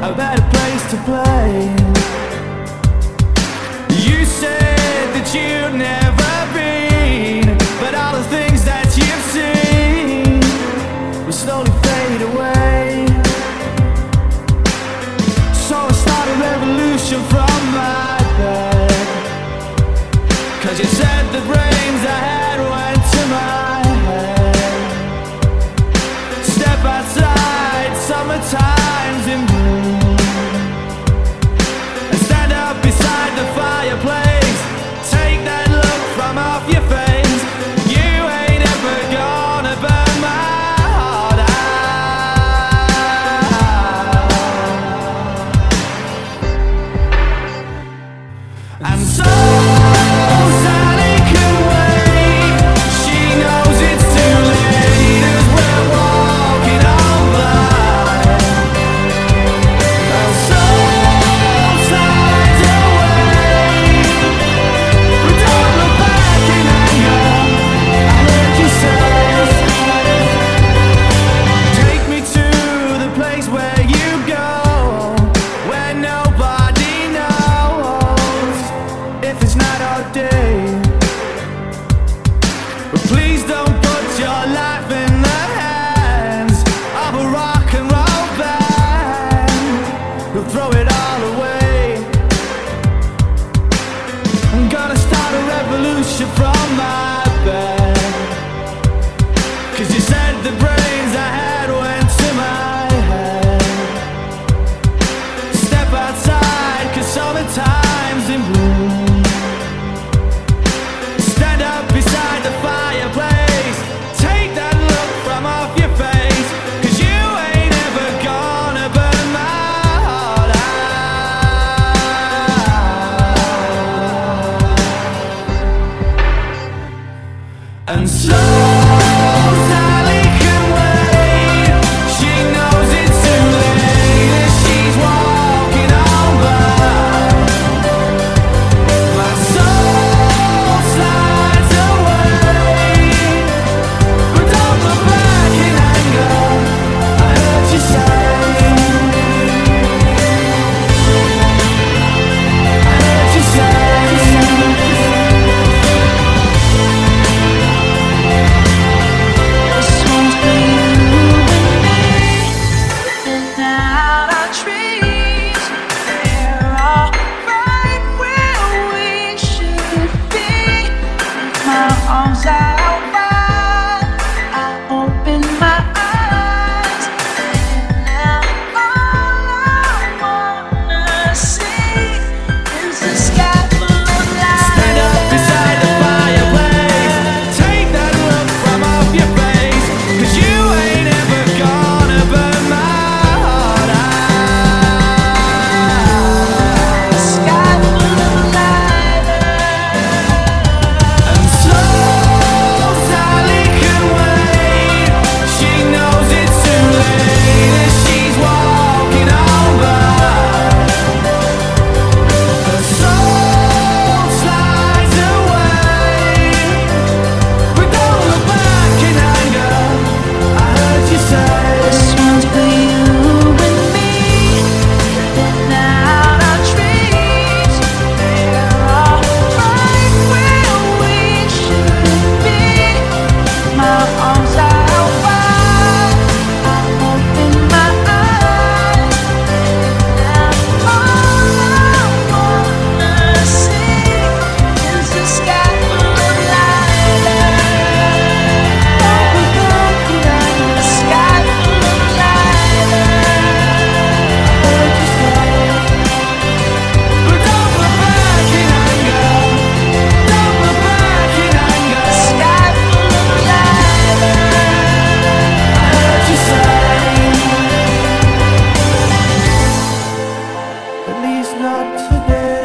a better place to play. You said that you'd never been, but all the things that you've seen will slowly fade away. So I start a revolution from my bed, 'cause you said the brains I had went to my head. Step outside, summertime's in bloom, and stand up beside the fireplace. Take that look from off your face. You ain't ever gonna burn my heart out. And so Sally can wait. She knows it's too late as we're walking on by. And so slides away. But don't look back in anger. I heard you say, take me to the place where you go, where nobody knows if it's night or day. But please don't put your life in the hands of a rock and roll band who'll throw it all away. I'm gonna start a revolution from my bed, 'cause you said the brains I had went to my head. Step outside, 'cause summertime's in bloom. Stand up beside the fireplace. Take that look from off your face, 'cause you ain't ever gonna burn my heart out. And so Sally can wait. She knows it's too late as she's walking on by. My soul slides away, but don't look back in anger. I heard you say, I heard you say. This one's for you and me. Looking out our trees, we're all right where we should be. My arms out wide, I open my eyes, and now all I wanna see is the sky full of light. Stand up beside the fireplace. Take that look from off your face, 'cause you ain't ever gonna burn my heart out. The sky full of light. And so Sally can wait. She knows it's too late as she's walking on by. Her soul slides away, but don't look back in anger. I heard you say, This one's for you and me. Living out our dreams, we're all right where we should be. My arms out wide, I open my eyes, and now all I wanna see is the sky full of light. The sky full of light. but don't look back in anger. Don't look back in anger. The sky full of light. I heard you say, at least not today.